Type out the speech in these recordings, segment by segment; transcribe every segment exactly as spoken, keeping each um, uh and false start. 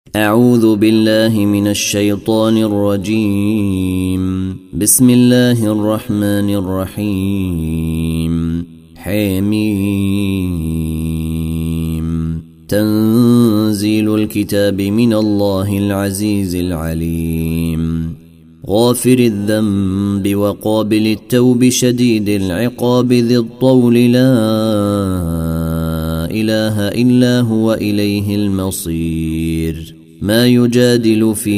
أعوذ بالله من الشيطان الرجيم. بسم الله الرحمن الرحيم. حميم. تنزيل الكتاب من الله العزيز العليم. غافر الذنب وقابل التوب شديد العقاب ذي الطول لا إله إلا هو إليه المصير. ما يجادل في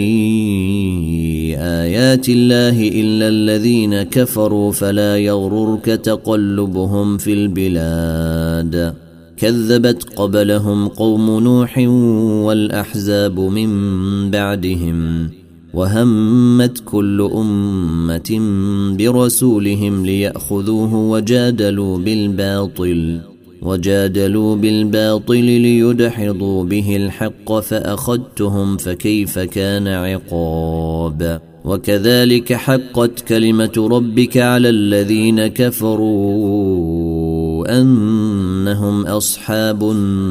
آيات الله إلا الذين كفروا فلا يغررك تقلبهم في البلاد. كذبت قبلهم قوم نوح والأحزاب من بعدهم وهمت كل أمة برسولهم ليأخذوه وجادلوا بالباطل وجادلوا بالباطل ليدحضوا به الحق فأخذتهم فكيف كان عقاب. وكذلك حقت كلمة ربك على الذين كفروا أنهم أصحاب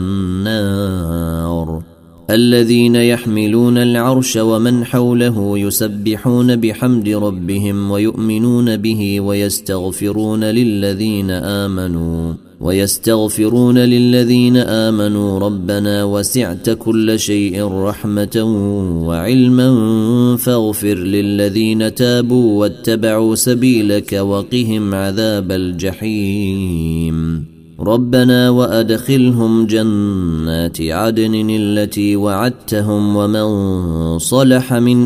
النار. الذين يحملون العرش ومن حوله يسبحون بحمد ربهم ويؤمنون به ويستغفرون للذين آمنوا ويستغفرون للذين آمنوا ربنا وسعت كل شيء رحمة وعلما فاغفر للذين تابوا واتبعوا سبيلك وقهم عذاب الجحيم. ربنا وأدخلهم جنات عدن التي وعدتهم ومن صلح من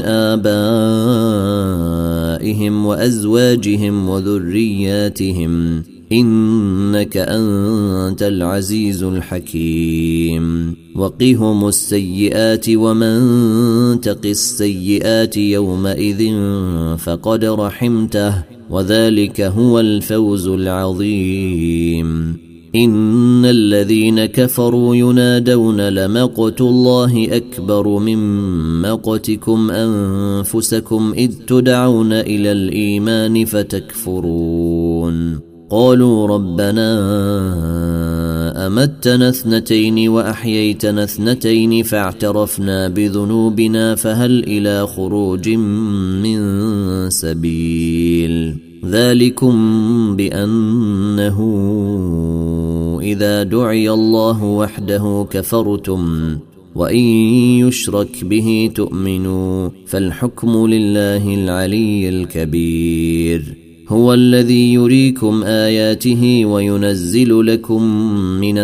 آبائهم وأزواجهم وذرياتهم إنك أنت العزيز الحكيم. وقهم السيئات ومن تق السيئات يومئذ فقد رحمته وذلك هو الفوز العظيم. إن الذين كفروا ينادون لمقت الله أكبر من مقتكم أنفسكم إذ تدعون إلى الإيمان فتكفرون. قالوا ربنا أمتنا اثنتين وأحييتنا اثنتين فاعترفنا بذنوبنا فهل إلى خروج من سبيل. ذلكم بأنه إذا دعي الله وحده كفرتم وإن يشرك به تؤمنوا فالحكم لله العلي الكبير. هو الذي يريكم آياته وينزل لكم من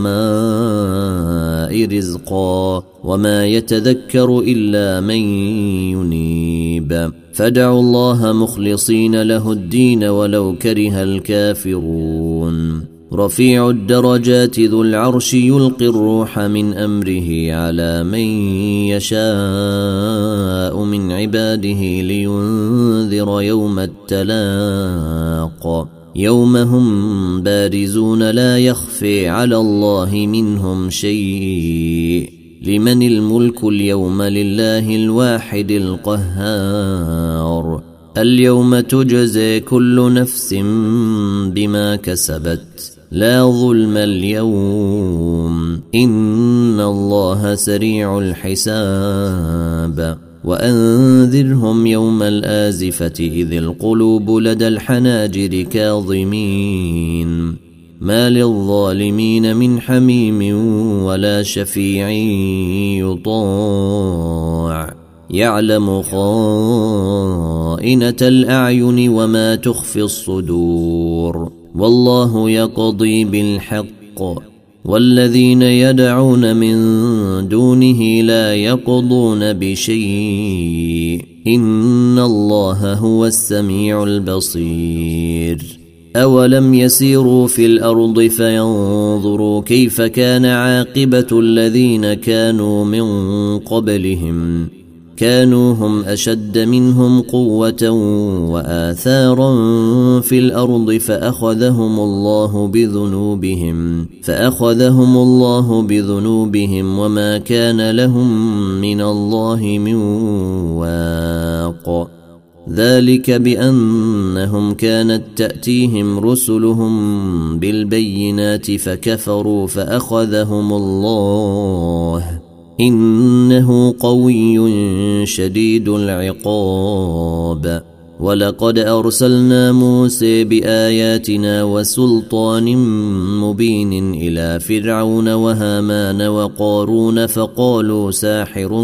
السماء رزقا وما يتذكر إلا من ينيب. فادعوا الله مخلصين له الدين ولو كره الكافرون. رفيع الدرجات ذو العرش يلقي الروح من أمره على من يشاء من عباده لينذر يوم التلاق. يوم هم بارزون لا يخفي على الله منهم شيء. لمن الملك اليوم لله الواحد القهار. اليوم تجزي كل نفس بما كسبت لا ظلم اليوم إن الله سريع الحساب. وأنذرهم يوم الآزفة إذ القلوب لدى الحناجر كاظمين ما للظالمين من حميم ولا شفيع يطاع. يعلم خائنة الأعين وما تخفي الصدور والله يقضي بالحق والذين يدعون من دونه لا يقضون بشيء إن الله هو السميع البصير. أولم يسيروا في الأرض فينظروا كيف كان عاقبة الذين كانوا من قبلهم كانوا هم أشد منهم قوة وآثارا في الأرض فأخذهم الله بذنوبهم فأخذهم الله بذنوبهم وما كان لهم من الله من واق. ذلك بأنهم كانت تأتيهم رسلهم بالبينات فكفروا فأخذهم الله إنه قوي شديد العقاب ولقد أرسلنا موسى بآياتنا وسلطان مبين إلى فرعون وهامان وقارون فقالوا ساحر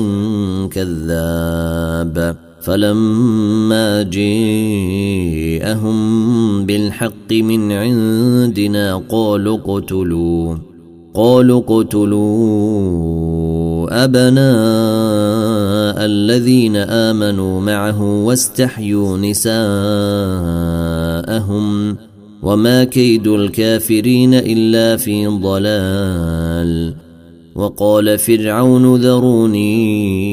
كذاب فلما جاءهم بالحق من عندنا قالوا اقتلوا قالوا اقتلوا أبناء الذين آمنوا معه واستحيوا نساءهم وما كيد الكافرين إلا في ضلال وقال فرعون ذروني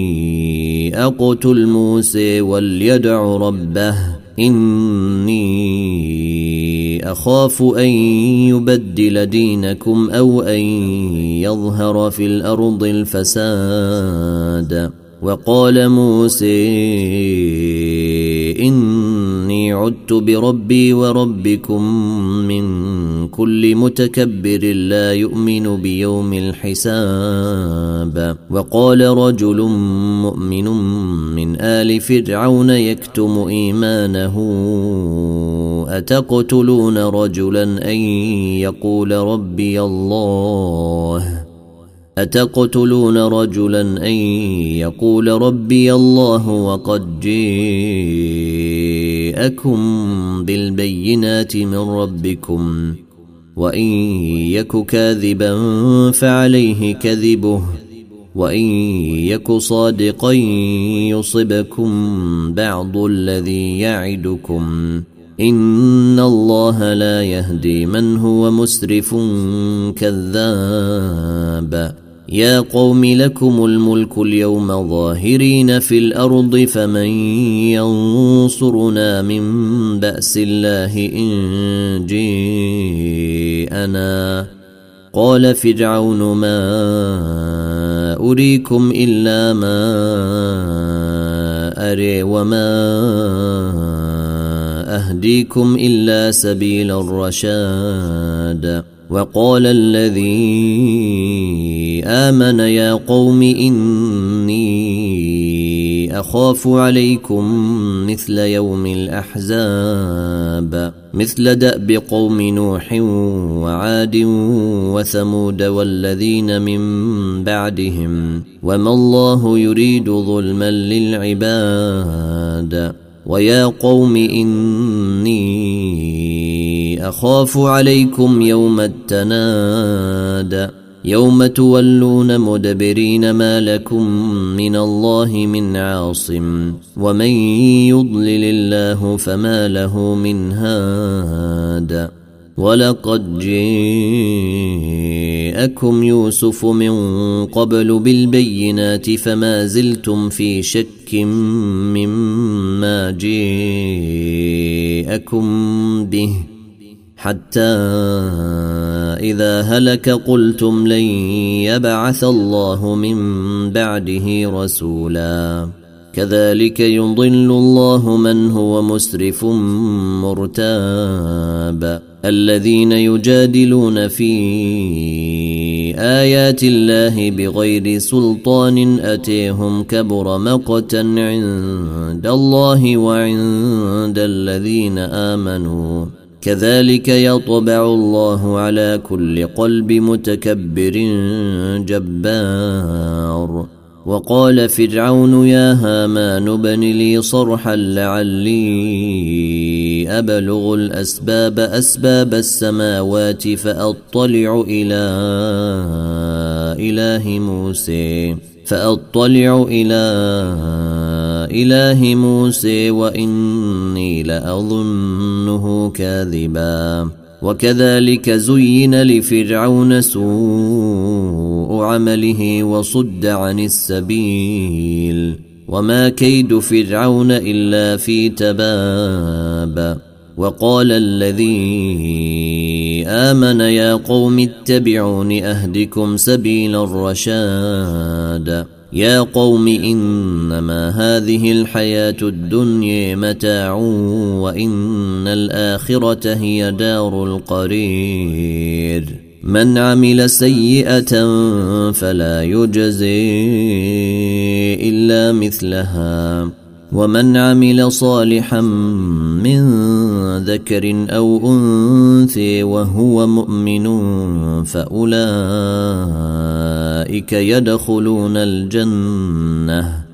أقتل موسى وليدع ربه إني أخاف أن يبدل دينكم أو أن يظهر في الأرض الفساد وقال موسى إني عدت بربي وربكم من كل متكبر لا يؤمن بيوم الحساب وقال رجل مؤمن من آل فرعون يكتم إيمانه أتقتلون رجلا أن يقول ربي الله أتقتلون رجلا أن يقول ربي الله وقد جاءكم بالبينات من ربكم وإن يك كاذبا فعليه كذبه وإن يك صادقا يصبكم بعض الذي يعدكم إن الله لا يهدي من هو مسرف كذاب يا قوم لكم الملك اليوم ظاهرين في الأرض فمن ينصرنا من بأس الله إن جاءنا قال فرعون ما أريكم إلا ما أري وما أهديكم إلا سبيل الرشاد وقال الذي آمن يا قوم إني أخاف عليكم مثل يوم الأحزاب مثل دأب قوم نوح وعاد وثمود والذين من بعدهم وما الله يريد ظلما للعباد ويا قوم إني أخاف عليكم يوم التناد يوم تولون مدبرين ما لكم من الله من عاصم ومن يضلل الله فما له من هاد ولقد جاءكم يوسف من قبل بالبينات فما زلتم في شك مما جاءكم به حتى إذا هلك قلتم لن يبعث الله من بعده رسولا كذلك يضل الله من هو مسرف مرتاب الذين يجادلون في آيات الله بغير سلطان أتيهم كبر مقتا عند الله وعند الذين آمنوا كذلك يطبع الله على كل قلب متكبر جبار وقال فرعون يا هامان ابن لي صرحا لعلي أبلغ الأسباب أسباب السماوات فأطلع إلى إله موسى فأطلع إلى إله موسى وإني لأظنه كاذبا وكذلك زين لفرعون سوء عمله وصد عن السبيل وما كيد فرعون إلا في تباب وقال الذي آمن يا قوم اتبعون أهدكم سبيل الرشاد يا قوم إنما هذه الحياة الدنيا متاع وإن الآخرة هي دار القرير من عمل سيئة فلا يجزي إلا مثلها ومن عمل صالحا من ذكر أو أنثى وهو مؤمن فأولئك يدخلون الجنة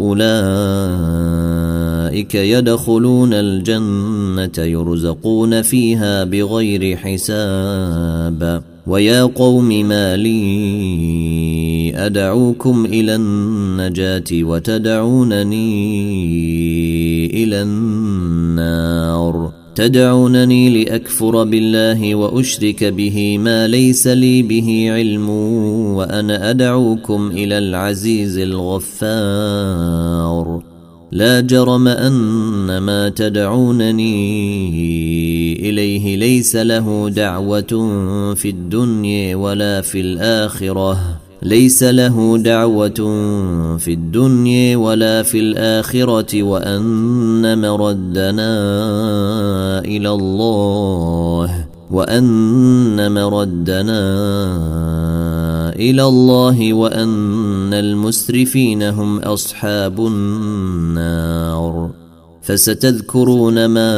فأولئك يدخلون الجنة يرزقون فيها بغير حساب. ويا قوم ما لي أدعوكم إلى النجاة وتدعونني إلى النار تدعونني لأكفر بالله وأشرك به ما ليس لي به علم وأنا أدعوكم إلى العزيز الغفار. لا جرم أن ما تدعونني إليه ليس له دعوة في الدنيا ولا في الآخرة ليس له دعوة في الدنيا ولا في الآخرة وأن مردنا إلى الله وأن مردنا إلى الله وأن المسرفين هم أصحاب النار. فستذكرون ما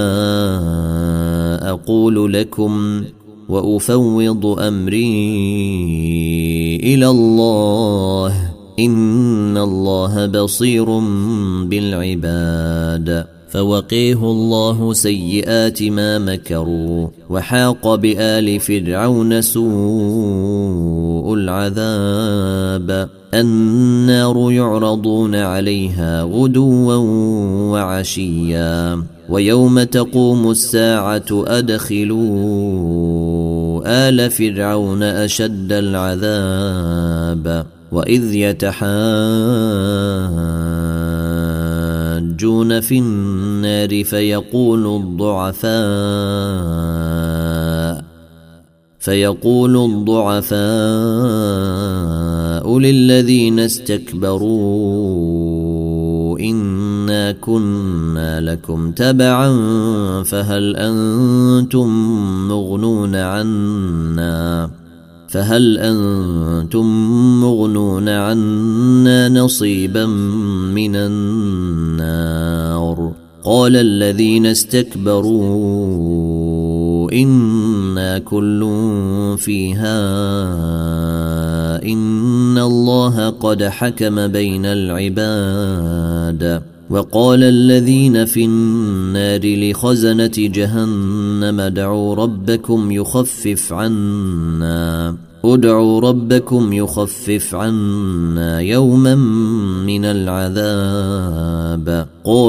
أقول لكم وأفوض أمري إلى الله إن الله بصير بالعباد. فوقيه الله سيئات ما مكروا وحاق بآل فرعون سوء العذاب. النار يعرضون عليها غدوا وعشيا ويوم تقوم الساعة أدخلوا آل فرعون أشد العذاب. وإذ يتحاجون في النار فيقول الضعفاء فيقول الضعفاء للذين استكبروا إنا كنا لكم تبعا فهل أنتم مغنون عنا فهل أنتم مغنون عنا نصيبا من النار. قال الذين استكبروا إنا كل فيها إن الله قد حكم بين العباد. وقال الذين في النار لخزنة جهنم ادعوا ربكم يخفف عنا ادعوا ربكم يخفف عنا يوما من العذاب.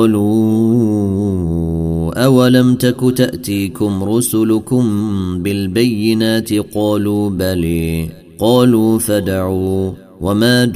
قالوا أولم تك تأتيكم رسلكم بالبينات قالوا بلى قالوا فادعوا وما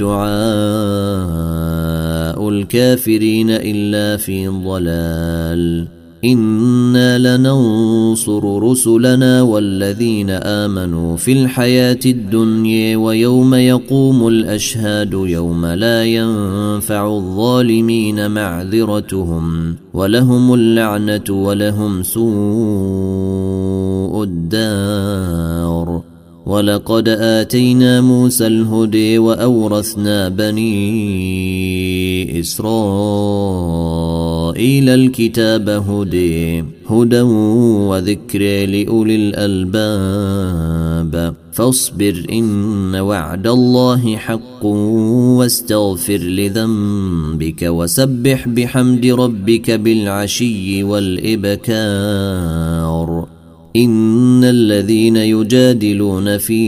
دعاء الكافرين إلا في ضلال. إنا لننصر رسلنا والذين آمنوا في الحياة الدنيا ويوم يقوم الأشهاد يوم لا ينفع الظالمين معذرتهم ولهم اللعنة ولهم سوء الدار. ولقد آتينا موسى الهدى وأورثنا بني إسرائيل الكتاب هدى هدى وذكر لأولي الألباب. فاصبر إن وعد الله حق واستغفر لذنبك وسبح بحمد ربك بالعشي والإبكار. إن الذين يجادلون في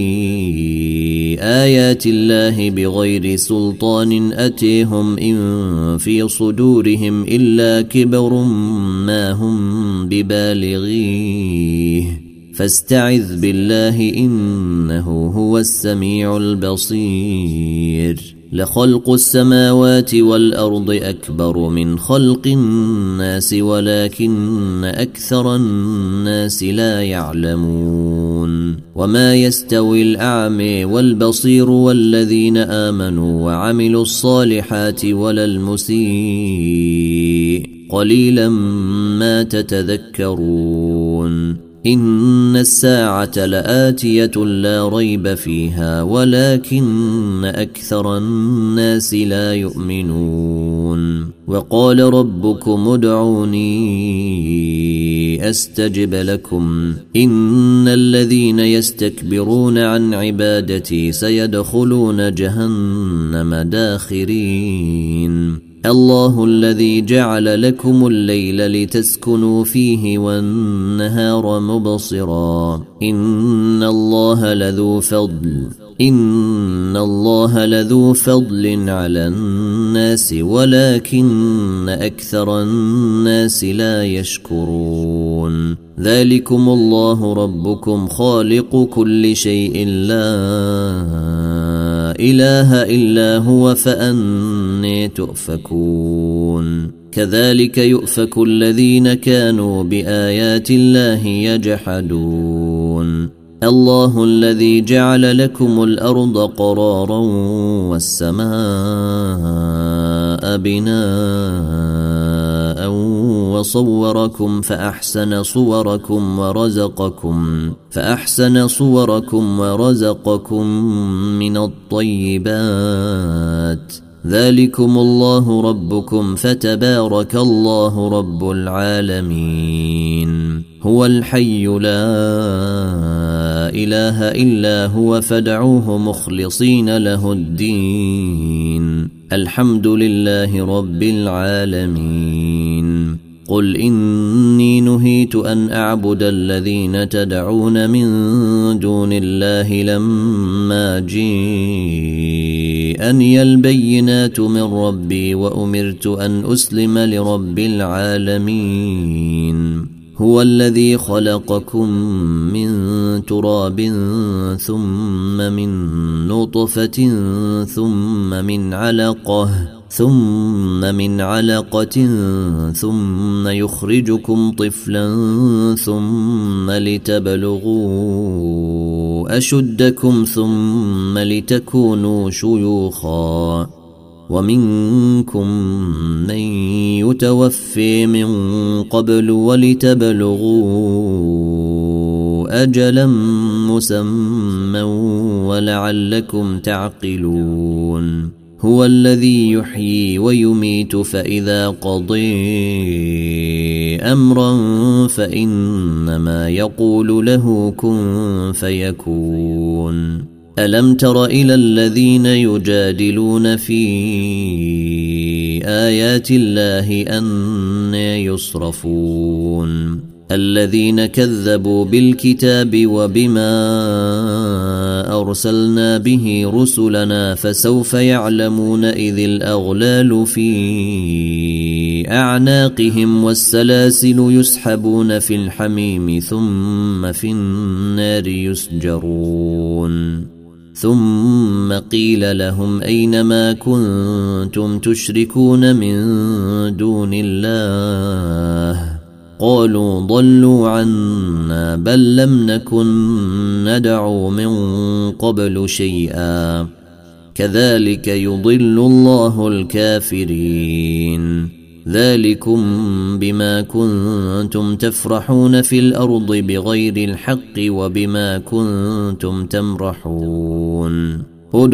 آيات الله بغير سلطان أتيهم إن في صدورهم إلا كبر ما هم ببالغيه فاستعذ بالله إنه هو السميع البصير. لخلق السماوات والأرض أكبر من خلق الناس ولكن أكثر الناس لا يعلمون. وما يستوي الأعمى والبصير والذين آمنوا وعملوا الصالحات ولا المسيء قليلا ما تتذكرون. إن الساعة لآتية لا ريب فيها ولكن أكثر الناس لا يؤمنون وقال ربكم ادعوني أستجب لكم إن الذين يستكبرون عن عبادتي سيدخلون جهنم داخرين الله الذي جعل لكم الليل لتسكنوا فيه والنهار مبصرا إن الله لذو فضل إن الله لذو فضل على الناس ولكن أكثر الناس لا يشكرون ذلكم الله ربكم خالق كل شيء لا إله إلا هو فأني تؤفكون كذلك يؤفك الذين كانوا بآيات الله يجحدون الله الذي جعل لكم الأرض قرارا والسماء بناء وصوركم فأحسن صوركم ورزقكم فأحسن صوركم ورزقكم من الطيبات ذلكم الله ربكم فتبارك الله رب العالمين هو الحي لا إله إلا هو فادعوه مخلصين له الدين الحمد لله رب العالمين قل إني نهيت أن أعبد الذين تدعون من دون الله لما جاءني البينات من ربي وأمرت أن أسلم لرب العالمين هو الذي خلقكم من تراب ثم من نطفة ثم من علقة ثم من علقة ثم يخرجكم طفلا ثم لتبلغوا أشدكم ثم لتكونوا شيوخا ومنكم من يتوفي من قبل ولتبلغوا أجلا مسمى ولعلكم تعقلون هو الذي يحيي ويميت فإذا قضي أمرا فإنما يقول له كن فيكون ألم تر إلى الذين يجادلون في آيات الله أن يصرفون الذين كذبوا بالكتاب وبما أرسلنا به رسلنا فسوف يعلمون إذ الأغلال في أعناقهم والسلاسل يسحبون في الحميم ثم في النار يسجرون ثم قيل لهم أين ما كنتم تشركون من دون الله قالوا ضلوا عنا بل لم نكن ندعو من قبل شيئا كذلك يضل الله الكافرين ذلكم بما كنتم تفرحون في الأرض بغير الحق وبما كنتم تمرحون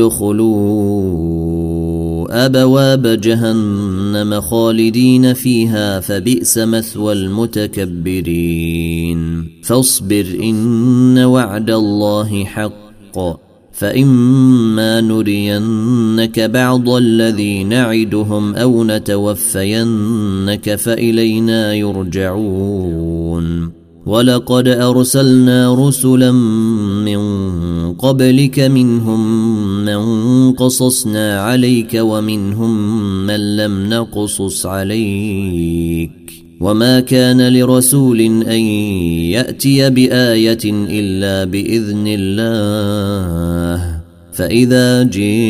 ادخلوا أبواب جهنم خالدين فيها فبئس مثوى المتكبرين فاصبر إن وعد الله حق فإما نرينك بعض الذي نعدهم أو نتوفينك فإلينا يرجعون ولقد أرسلنا رسلا من قبلك منهم من قصصنا عليك ومنهم من لم نقصص عليك وما كان لرسول أن يأتي بآية إلا بإذن الله فإذا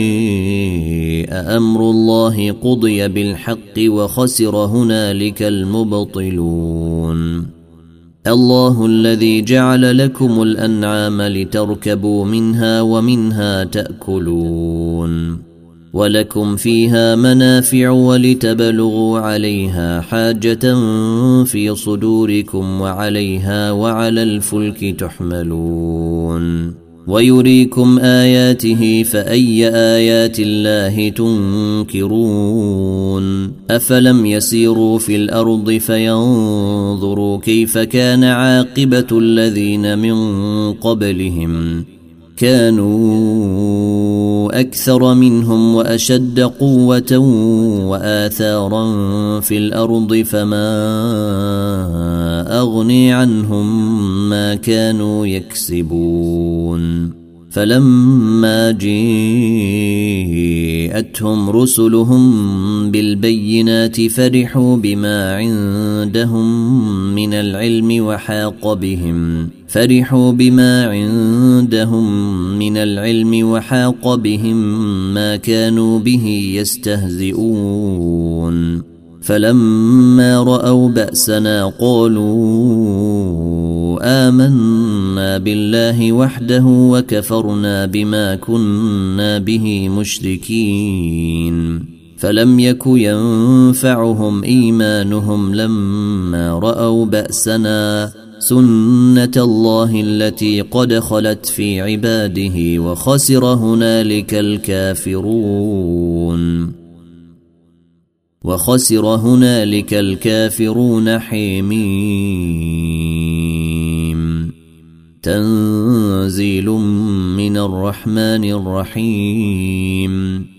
جاء أمر الله قضي بالحق وخسر هنالك المبطلون الله الذي جعل لكم الأنعام لتركبوا منها ومنها تأكلون ولكم فيها منافع ولتبلغوا عليها حاجة في صدوركم وعليها وعلى الفلك تحملون ويريكم آياته فأي آيات الله تنكرون أفلم يسيروا في الأرض فينظروا كيف كان عاقبة الذين من قبلهم كانوا أكثر منهم وأشد قوة وآثارا في الأرض فما أغني عنهم ما كانوا يكسبون فلما جاءتهم رسلهم بالبينات فرحوا بما عندهم من العلم وحاق بهم فرحوا بما عندهم من العلم وحاق بهم ما كانوا به يستهزئون فلما رأوا بأسنا قالوا آمنا بالله وحده وكفرنا بما كنا به مشركين فلم يك ينفعهم إيمانهم لما رأوا بأسنا سنة الله التي قد خلت في عباده وخسر هنالك الكافرون وخسر هنالك الكافرون حميم تنزيل من الرحمن الرحيم